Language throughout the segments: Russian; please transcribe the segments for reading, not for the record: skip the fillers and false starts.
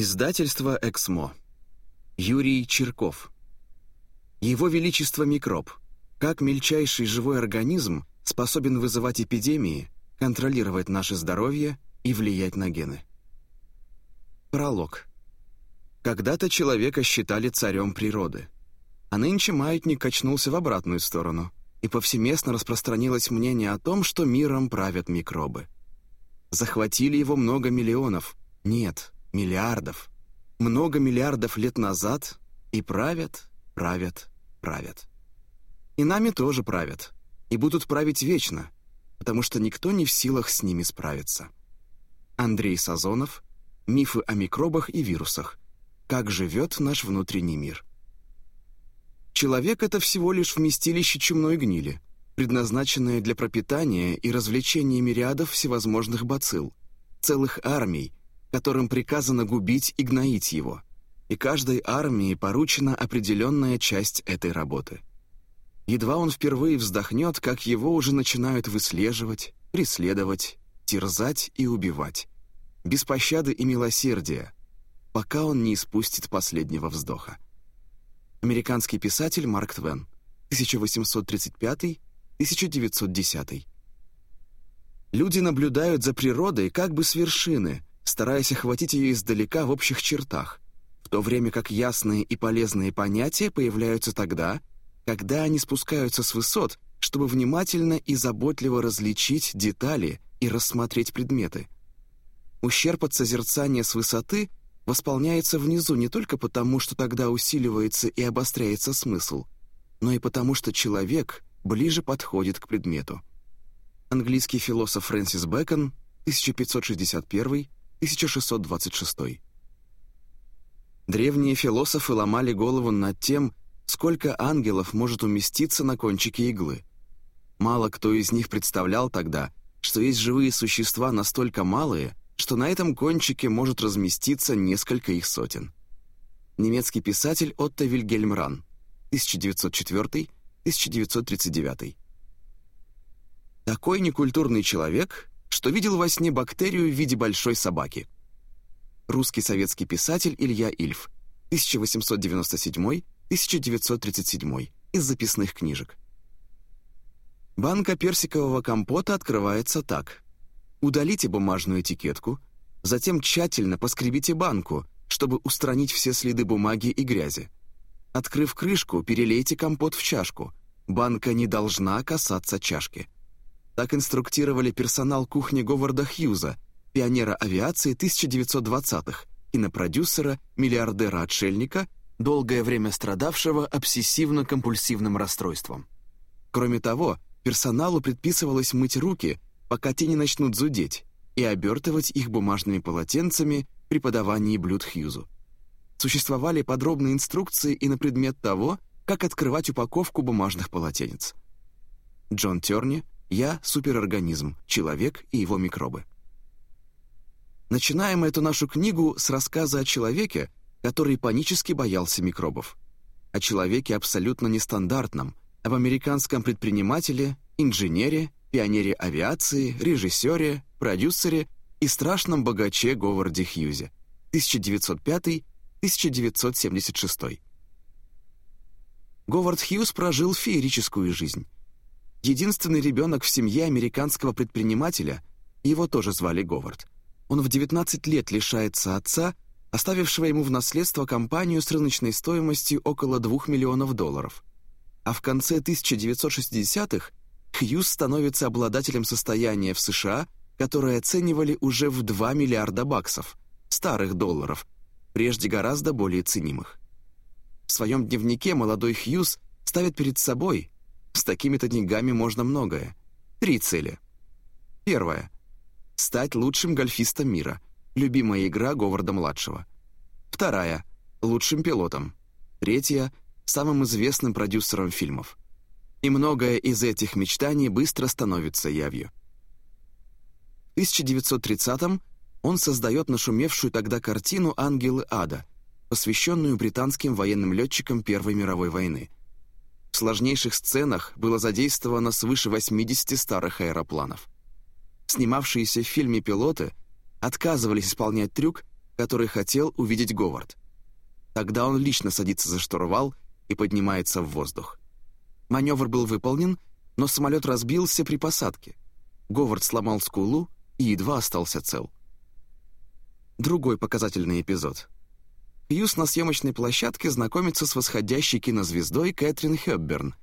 Издательство «Эксмо». Юрий Чирков. Его Величество микроб. Как мельчайший живой организм способен вызывать эпидемии, контролировать наше здоровье и влиять на гены. Пролог. Когда-то человека считали царем природы. А нынче маятник качнулся в обратную сторону, и повсеместно распространилось мнение о том, что миром правят микробы. Захватили его много миллионов, нет, миллиардов. Много миллиардов лет назад и правят, правят, правят. И нами тоже правят, и будут править вечно, потому что никто не в силах с ними справиться. Андрей Сазонов. Мифы о микробах и вирусах. Как живет наш внутренний мир. Человек — это всего лишь вместилище чумной гнили, предназначенное для пропитания и развлечения мириадов всевозможных бацилл, целых армий, которым приказано губить и гноить его, и каждой армии поручена определенная часть этой работы. Едва он впервые вздохнет, как его уже начинают выслеживать, преследовать, терзать и убивать, без пощады и милосердия, пока он не испустит последнего вздоха. Американский писатель Марк Твен, 1835-1910. Люди наблюдают за природой как бы с вершины, стараясь охватить ее издалека в общих чертах, в то время как ясные и полезные понятия появляются тогда, когда они спускаются с высот, чтобы внимательно и заботливо различить детали и рассмотреть предметы. Ущерб от созерцания с высоты восполняется внизу не только потому, что тогда усиливается и обостряется смысл, но и потому, что человек ближе подходит к предмету. Английский философ Фрэнсис Бэкон, 1561-1626. Древние философы ломали голову над тем, сколько ангелов может уместиться на кончике иглы. Мало кто из них представлял тогда, что есть живые существа настолько малые, что на этом кончике может разместиться несколько их сотен. Немецкий писатель Отто Вильгельм Ран, 1904-1939. Такой некультурный человек, что видел во сне бактерию в виде большой собаки. Русский советский писатель Илья Ильф, 1897-1937, из записных книжек. Банка персикового компота открывается так. Удалите бумажную этикетку, затем тщательно поскребите банку, чтобы устранить все следы бумаги и грязи. Открыв крышку, перелейте компот в чашку. Банка не должна касаться чашки. Так инструктировали персонал кухни Говарда Хьюза, пионера авиации 1920-х, кинопродюсера, миллиардера-отшельника, долгое время страдавшего обсессивно-компульсивным расстройством. Кроме того, персоналу предписывалось мыть руки, пока те не начнут зудеть, и обертывать их бумажными полотенцами при подавании блюд Хьюзу. Существовали подробные инструкции и на предмет того, как открывать упаковку бумажных полотенец. Джон Терни. Я — суперорганизм, человек и его микробы. Начинаем эту нашу книгу с рассказа о человеке, который панически боялся микробов. О человеке абсолютно нестандартном, об американском предпринимателе, инженере, пионере авиации, режиссере, продюсере и страшном богаче Говарде Хьюзе, 1905-1976. Говард Хьюз прожил феерическую жизнь. Единственный ребенок в семье американского предпринимателя, его тоже звали Говард. Он в 19 лет лишается отца, оставившего ему в наследство компанию с рыночной стоимостью около $2 миллионов. А в конце 1960-х Хьюз становится обладателем состояния в США, которое оценивали уже в $2 миллиарда старых долларов, прежде гораздо более ценимых. В своем дневнике молодой Хьюз ставит перед собой: с такими-то деньгами можно многое. 3 цели. Первая — стать лучшим гольфистом мира, любимая игра Говарда-младшего. Вторая — лучшим пилотом. Третья — самым известным продюсером фильмов. И многое из этих мечтаний быстро становится явью. В 1930-м он создает нашумевшую тогда картину «Ангелы ада», посвященную британским военным летчикам Первой мировой войны. В сложнейших сценах было задействовано свыше 80 старых аэропланов. Снимавшиеся в фильме пилоты отказывались исполнять трюк, который хотел увидеть Говард. Тогда он лично садится за штурвал и поднимается в воздух. Маневр был выполнен, но самолет разбился при посадке. Говард сломал скулу и едва остался цел. Другой показательный эпизод. Хьюз на съемочной площадке знакомится с восходящей кинозвездой Кэтрин Хепберн,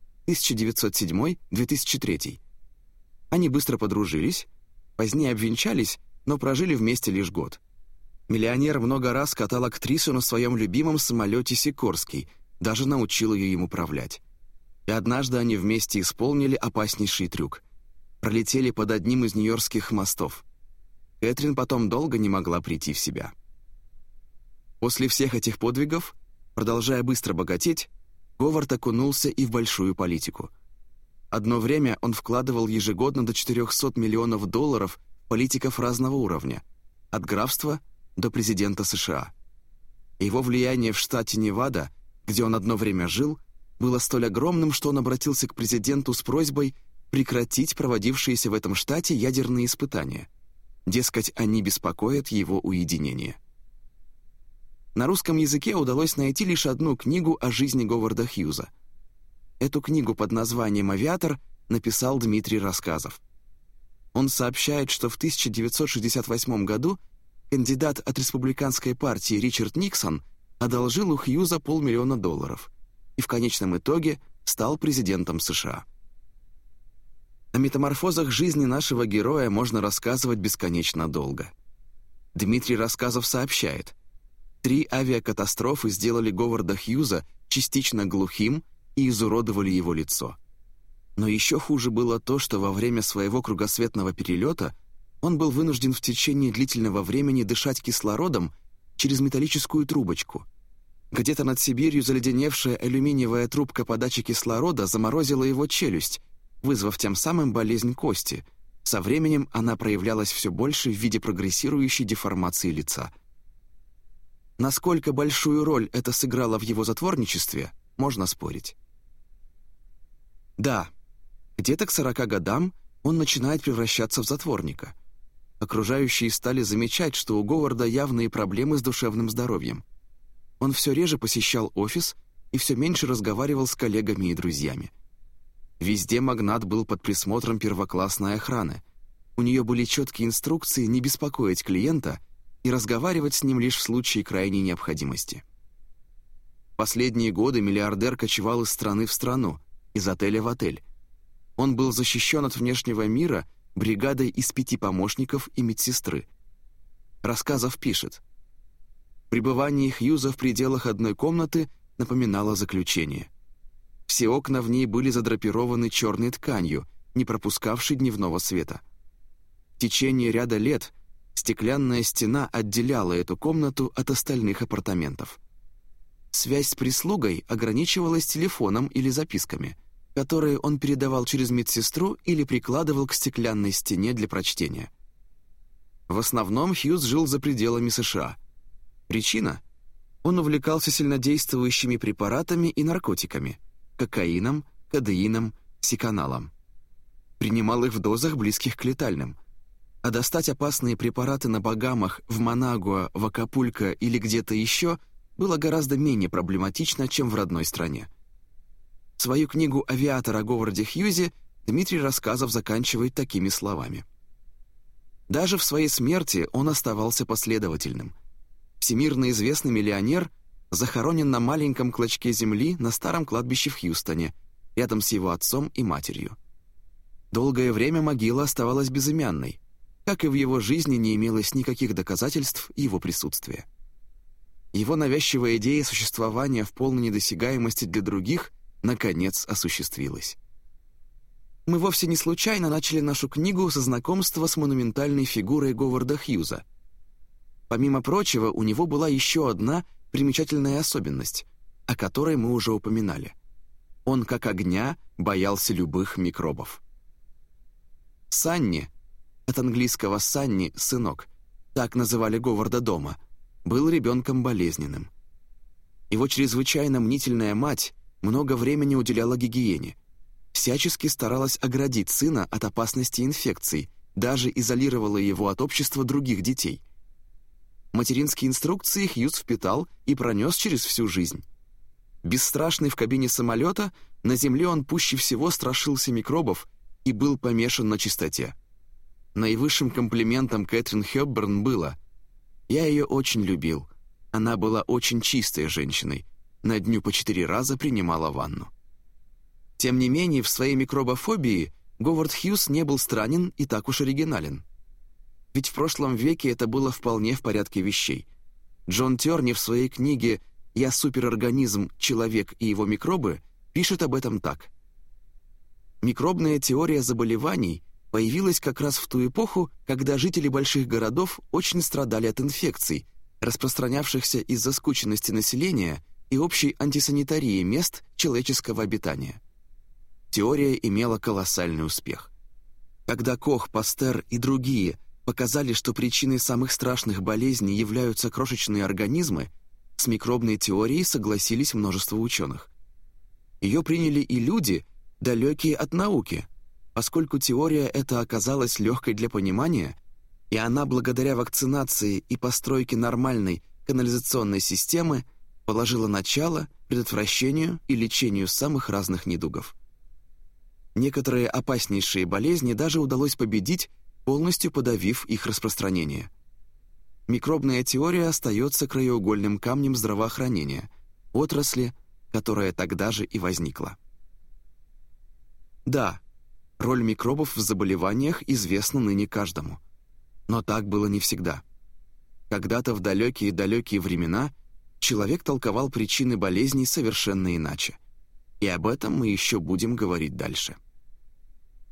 1907-2003. Они быстро подружились, позднее обвенчались, но прожили вместе лишь год. Миллионер много раз катал актрису на своем любимом самолете «Сикорский», даже научил ее им управлять. И однажды они вместе исполнили опаснейший трюк. Пролетели под одним из нью-йоркских мостов. Кэтрин потом долго не могла прийти в себя. После всех этих подвигов, продолжая быстро богатеть, Говард окунулся и в большую политику. Одно время он вкладывал ежегодно до $400 миллионов в политиков разного уровня, от графства до президента США. Его влияние в штате Невада, где он одно время жил, было столь огромным, что он обратился к президенту с просьбой прекратить проводившиеся в этом штате ядерные испытания. Дескать, они беспокоят его уединение. На русском языке удалось найти лишь одну книгу о жизни Говарда Хьюза. Эту книгу под названием «Авиатор» написал Дмитрий Рассказов. Он сообщает, что в 1968 году кандидат от республиканской партии Ричард Никсон одолжил у Хьюза $500 000 и в конечном итоге стал президентом США. О метаморфозах жизни нашего героя можно рассказывать бесконечно долго. Дмитрий Рассказов сообщает: 3 авиакатастрофы сделали Говарда Хьюза частично глухим и изуродовали его лицо. Но еще хуже было то, что во время своего кругосветного перелета он был вынужден в течение длительного времени дышать кислородом через металлическую трубочку. Где-то над Сибирью заледеневшая алюминиевая трубка подачи кислорода заморозила его челюсть, вызвав тем самым болезнь кости. Со временем она проявлялась все больше в виде прогрессирующей деформации лица. Насколько большую роль это сыграло в его затворничестве, можно спорить. Да, где-то к 40 годам он начинает превращаться в затворника. Окружающие стали замечать, что у Говарда явные проблемы с душевным здоровьем. Он все реже посещал офис и все меньше разговаривал с коллегами и друзьями. Везде магнат был под присмотром первоклассной охраны. У нее были четкие инструкции не беспокоить клиента и разговаривать с ним лишь в случае крайней необходимости. Последние годы миллиардер кочевал из страны в страну, из отеля в отель. Он был защищен от внешнего мира бригадой из 5 помощников и медсестры. Рассказов пишет: пребывание Хьюза в пределах одной комнаты напоминало заключение. Все окна в ней были задрапированы черной тканью, не пропускавшей дневного света. В течение ряда лет стеклянная стена отделяла эту комнату от остальных апартаментов. Связь с прислугой ограничивалась телефоном или записками, которые он передавал через медсестру или прикладывал к стеклянной стене для прочтения. В основном Хьюз жил за пределами США. Причина? Он увлекался сильнодействующими препаратами и наркотиками – кокаином, кодеином, сиканалом. Принимал их в дозах, близких к летальным. А достать опасные препараты на Багамах, в Манагуа, в Акапулько или где-то еще было гораздо менее проблематично, чем в родной стране. Свою книгу «Авиатор» о Говарде Хьюзе Дмитрий Рассказов заканчивает такими словами. Даже в своей смерти он оставался последовательным. Всемирно известный миллионер захоронен на маленьком клочке земли на старом кладбище в Хьюстоне, рядом с его отцом и матерью. Долгое время могила оставалась безымянной, как и в его жизни не имелось никаких доказательств его присутствия. Его навязчивая идея существования в полной недосягаемости для других наконец осуществилась. Мы вовсе не случайно начали нашу книгу со знакомства с монументальной фигурой Говарда Хьюза. Помимо прочего, у него была еще одна примечательная особенность, о которой мы уже упоминали. Он, как огня, боялся любых микробов. Санни, от английского «Санни» — «сынок», так называли Говарда дома, был ребенком болезненным. Его чрезвычайно мнительная мать много времени уделяла гигиене, всячески старалась оградить сына от опасности инфекций, даже изолировала его от общества других детей. Материнские инструкции Хьюз впитал и пронес через всю жизнь. Бесстрашный в кабине самолета, на земле он пуще всего страшился микробов и был помешан на чистоте. Наивысшим комплиментом Кэтрин Хёпберн было: «Я ее очень любил. Она была очень чистой женщиной. На дню по 4 раза принимала ванну». Тем не менее, в своей микробофобии Говард Хьюз не был странен и так уж оригинален. Ведь в прошлом веке это было вполне в порядке вещей. Джон Терни в своей книге «Я суперорганизм, человек и его микробы» пишет об этом так. Микробная теория заболеваний появилась как раз в ту эпоху, когда жители больших городов очень страдали от инфекций, распространявшихся из-за скученности населения и общей антисанитарии мест человеческого обитания. Теория имела колоссальный успех. Когда Кох, Пастер и другие показали, что причиной самых страшных болезней являются крошечные организмы, с микробной теорией согласились множество ученых. Ее приняли и люди, далекие от науки, поскольку теория эта оказалась легкой для понимания, и она, благодаря вакцинации и постройке нормальной канализационной системы, положила начало предотвращению и лечению самых разных недугов. Некоторые опаснейшие болезни даже удалось победить, полностью подавив их распространение. Микробная теория остается краеугольным камнем здравоохранения, отрасли, которая тогда же и возникла. Да, роль микробов в заболеваниях известна ныне каждому. Но так было не всегда. Когда-то в далекие-далекие времена человек толковал причины болезней совершенно иначе. И об этом мы еще будем говорить дальше.